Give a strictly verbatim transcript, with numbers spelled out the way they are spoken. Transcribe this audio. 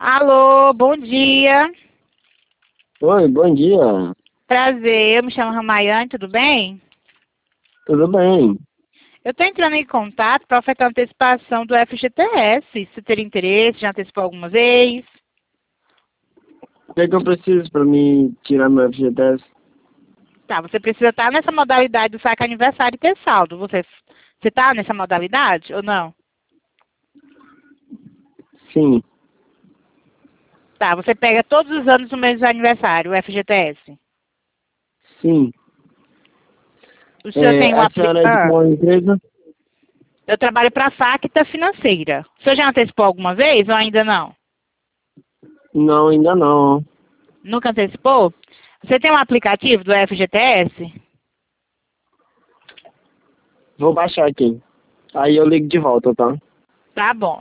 Alô, bom dia. Oi, bom dia. Prazer, eu me chamo Ramayane, tudo bem? Tudo bem? Eu estou entrando em contato para ofertar antecipação do F G T S. Se teria interesse, já antecipou alguma vez? O que é que eu preciso para me tirar meu F G T S? Tá, você precisa estar nessa modalidade do saque aniversário e ter saldo. Você você está nessa modalidade ou não? Sim, Tá, você pega todos os anos no mês do aniversário, o F G T S. sim. O senhor É, tem o a aplicativo? senhora é de Ah, qual empresa? eu trabalho para a Facta Financeira. O senhor já antecipou alguma vez ou ainda não? Não, ainda não. Nunca antecipou? Você tem um aplicativo do F G T S? Vou baixar aqui. Aí eu ligo de volta, tá? Tá bom.